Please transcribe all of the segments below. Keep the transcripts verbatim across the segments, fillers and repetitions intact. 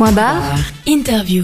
Point barre, interview.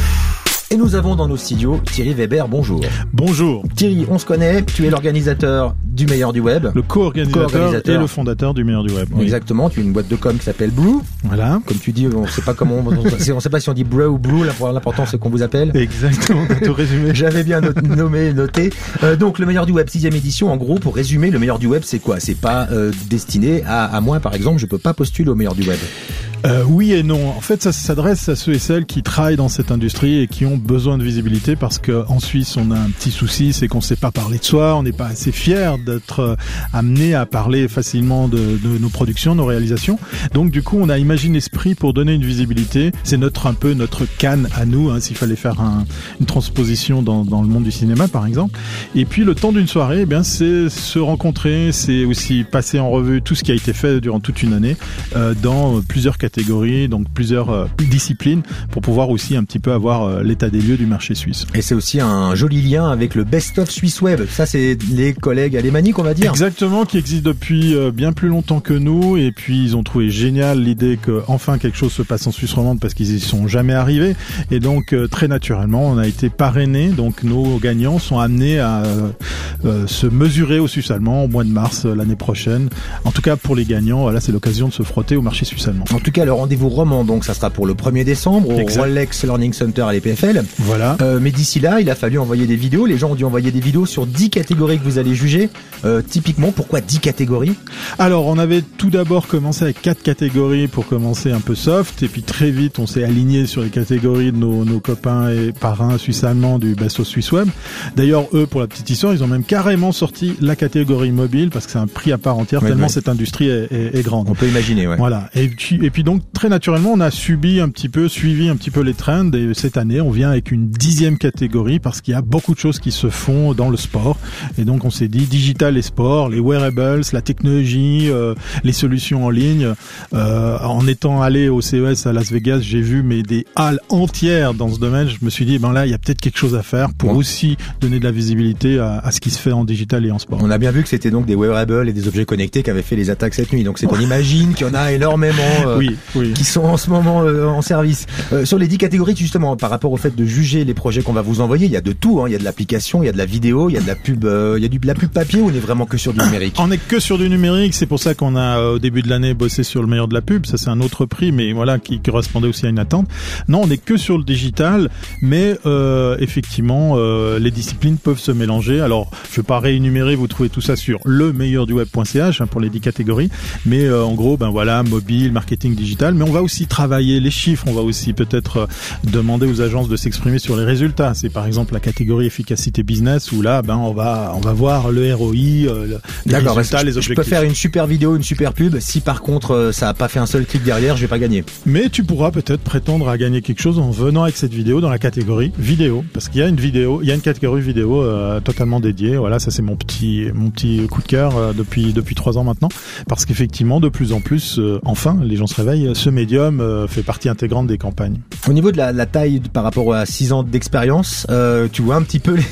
Et nous avons dans nos studios Thierry Weber, bonjour. Bonjour. Thierry, on se connaît, tu es l'organisateur du Meilleur du Web. Le co-organisateur, co-organisateur. Et le fondateur du Meilleur du Web. Oui. Exactement, tu as une boîte de com qui s'appelle Brew. Voilà. Comme tu dis, on ne sait pas comment, on ne sait pas si on dit Brew ou Brew, l'important c'est qu'on vous appelle. Exactement, tout résumé. J'avais bien not- nommé, noté. Euh, donc le Meilleur du Web, sixième édition, en gros, pour résumer, le Meilleur du Web c'est quoi? C'est pas euh, destiné à, à moi par exemple, je peux pas postuler au Meilleur du Web. Euh, oui et non. En fait, ça s'adresse à ceux et celles qui travaillent dans cette industrie et qui ont besoin de visibilité parce que en Suisse, on a un petit souci, c'est qu'on ne sait pas parler de soi, on n'est pas assez fier d'être euh, amené à parler facilement de, de nos productions, nos réalisations. Donc, du coup, on a imaginé l'esprit pour donner une visibilité. C'est notre un peu notre canne à nous, hein, s'il fallait faire un, une transposition dans, dans le monde du cinéma, par exemple. Et puis, le temps d'une soirée, eh bien, c'est se rencontrer, c'est aussi passer en revue tout ce qui a été fait durant toute une année euh, dans plusieurs catégories. catégories, donc plusieurs euh, disciplines pour pouvoir aussi un petit peu avoir euh, l'état des lieux du marché suisse. Et c'est aussi un joli lien avec le Best of Swiss Web. Ça, c'est les collègues alémaniques, on va dire. Exactement, qui existent depuis euh, bien plus longtemps que nous et puis ils ont trouvé génial l'idée que enfin quelque chose se passe en Suisse romande parce qu'ils y sont jamais arrivés et donc euh, très naturellement on a été parrainés, donc nos gagnants sont amenés à euh, euh, se mesurer au Suisse allemand au mois de mars euh, l'année prochaine. En tout cas pour les gagnants, voilà, c'est l'occasion de se frotter au marché suisse allemand. En tout cas, le rendez-vous roman, donc, ça sera pour le premier décembre au exact. Rolex Learning Center à l'E P F L. Voilà. Euh, mais d'ici là, il a fallu envoyer des vidéos. Les gens ont dû envoyer des vidéos sur dix catégories que vous allez juger. Euh, typiquement, pourquoi dix catégories? Alors, on avait tout d'abord commencé avec quatre catégories pour commencer un peu soft. Et puis, très vite, on s'est aligné sur les catégories de nos, nos copains et parrains suisse-allemands du Best of Swiss Web. D'ailleurs, eux, pour la petite histoire, ils ont même carrément sorti la catégorie mobile parce que c'est un prix à part entière, oui, tellement oui. cette industrie est, est, est grande. On peut imaginer, ouais. Voilà. Et puis, et puis donc, très naturellement, on a subi un petit peu, suivi un petit peu les trends et cette année, on vient avec une dixième catégorie parce qu'il y a beaucoup de choses qui se font dans le sport. Et donc, on s'est dit digital et sport, les wearables, la technologie, euh, les solutions en ligne. Euh, en étant allé au C E S à Las Vegas, j'ai vu mais des halles entières dans ce domaine. Je me suis dit, ben là, il y a peut-être quelque chose à faire pour bon. aussi donner de la visibilité à, à ce qui se fait en digital et en sport. On a bien vu que c'était donc des wearables et des objets connectés qui avaient fait les attaques cette nuit. Donc, c'est qu'on imagine qu'il y en a énormément. Euh, oui, oui. qui sont en ce moment euh, en service. Euh, sur les dix catégories, justement, par rapport au fait de juger les projets qu'on va vous envoyer, il y a de tout, hein. Il y a de l'application, il y a de la vidéo, il y a de la pub, euh, il y a du, de la pub papier ou on est vraiment que sur du numérique? On est que sur du numérique, c'est pour ça qu'on a euh, au début de l'année bossé sur le meilleur de la pub, ça c'est un autre prix, mais voilà, qui correspondait aussi à une attente. Non, on est que sur le digital, mais euh, effectivement, euh, les disciplines peuvent se mélanger. Alors, je vais pas réénumérer, vous trouvez tout ça sur le meilleur du web point c h hein, pour les dix catégories, mais euh, en gros, ben voilà, mobile, marketing digital, mais on va aussi travailler les chiffres, on va aussi peut-être euh, demander aux agences de s'exprimer sur les résultats. C'est par exemple la catégorie efficacité business où là, ben on va on va voir le R O I, euh, les D'accord, résultats, je, les objectifs. Je peux faire une super vidéo, une super pub. Si par contre euh, ça a pas fait un seul clic derrière, je vais pas gagner. Mais tu pourras peut-être prétendre à gagner quelque chose en venant avec cette vidéo dans la catégorie vidéo, parce qu'il y a une vidéo, il y a une catégorie vidéo euh, totalement dédiée. Voilà, ça c'est mon petit mon petit coup de cœur euh, depuis depuis trois ans maintenant, parce qu'effectivement de plus en plus, euh, enfin, les gens se réveillent. Ce médium euh, fait partie intégrante des campagnes. Au niveau de la, la taille par rapport à six ans d'expérience, euh, tu vois un petit peu les...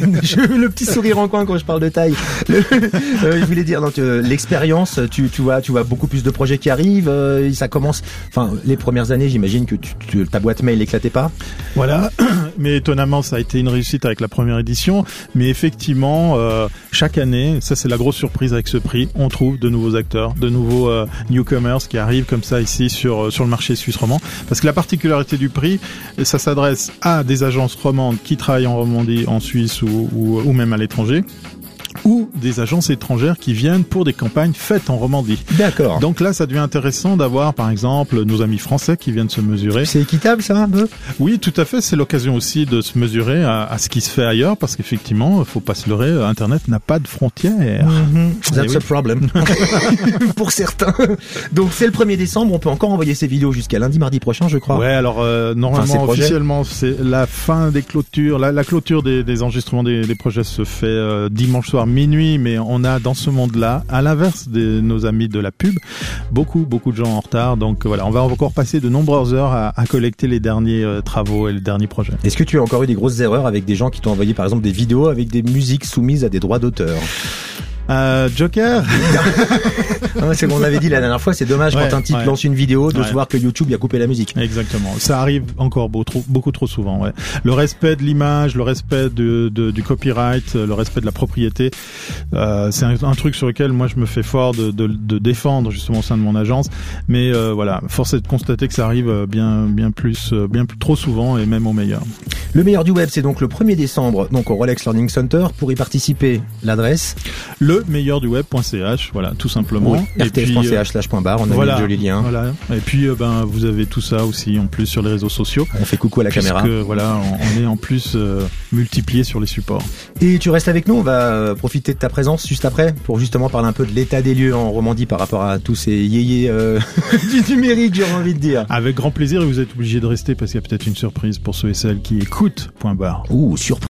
le petit sourire en coin quand je parle de taille. Le... Euh, je voulais dire donc euh, l'expérience, tu tu vois tu vois beaucoup plus de projets qui arrivent, euh, ça commence. Enfin, les premières années, j'imagine que tu, tu, ta boîte mail éclatait pas. Voilà, mais étonnamment, ça a été une réussite avec la première édition. Mais effectivement, euh, chaque année, ça c'est la grosse surprise avec ce prix, on trouve de nouveaux acteurs, de nouveaux euh, newcomers qui arrivent comme ça ici sur sur le marché suisse romand. Parce que la particularité du prix, ça s'adresse à des agences romandes qui travaillent en Romandie, en Suisse ou, ou, ou même à l'étranger, ou des agences étrangères qui viennent pour des campagnes faites en Romandie. D'accord. Donc là, ça devient intéressant d'avoir, par exemple, nos amis français qui viennent se mesurer. C'est équitable, ça, un peu? Oui, tout à fait. C'est l'occasion aussi de se mesurer à, à ce qui se fait ailleurs, parce qu'effectivement, faut pas se leurrer, Internet n'a pas de frontières. Mm-hmm. That's a problem. Pour certains. Donc, c'est le premier décembre. On peut encore envoyer ces vidéos jusqu'à lundi, mardi prochain, je crois. Ouais, alors, euh, normalement, enfin, officiellement, c'est la fin des clôtures, la, la clôture des, des enregistrements des, des projets se fait euh, dimanche soir minuit, mais on a dans ce monde-là, à l'inverse de nos amis de la pub, beaucoup, beaucoup de gens en retard. Donc voilà, on va encore passer de nombreuses heures à, à collecter les derniers euh, travaux et les derniers projets. Est-ce que tu as encore eu des grosses erreurs avec des gens qui t'ont envoyé par exemple des vidéos avec des musiques soumises à des droits d'auteur ? Euh, Joker. Non, c'est qu'on avait dit la dernière fois, c'est dommage ouais, quand un type ouais. lance une vidéo de ouais. se voir que YouTube y a coupé la musique. Exactement. Ça arrive encore beaucoup trop, beaucoup trop souvent. Ouais. Le respect de l'image, le respect de, de, du copyright, le respect de la propriété, euh, c'est un, un truc sur lequel moi je me fais fort de, de, de défendre justement au sein de mon agence. Mais euh, voilà, force est de constater que ça arrive bien, bien plus, bien plus, trop souvent et même au meilleur. Le meilleur du web, c'est donc le premier décembre, donc au Rolex Learning Center. Pour y participer, l'adresse le meilleur du web point c h, voilà, tout simplement. Oui, et r t s point c h slash point bar, on a voilà, mis le joli lien. Voilà. Et puis euh, ben vous avez tout ça aussi en plus sur les réseaux sociaux. On fait coucou à la puisque, caméra. Voilà, on, on est en plus euh, multiplié sur les supports. Et tu restes avec nous, on va euh, profiter de ta présence juste après pour justement parler un peu de l'état des lieux en Romandie par rapport à tous ces yéyés euh, du numérique, j'ai envie de dire. Avec grand plaisir, et vous êtes obligé de rester parce qu'il y a peut-être une surprise pour ceux et celles qui écoutent Point Barre. Ouh, surprise.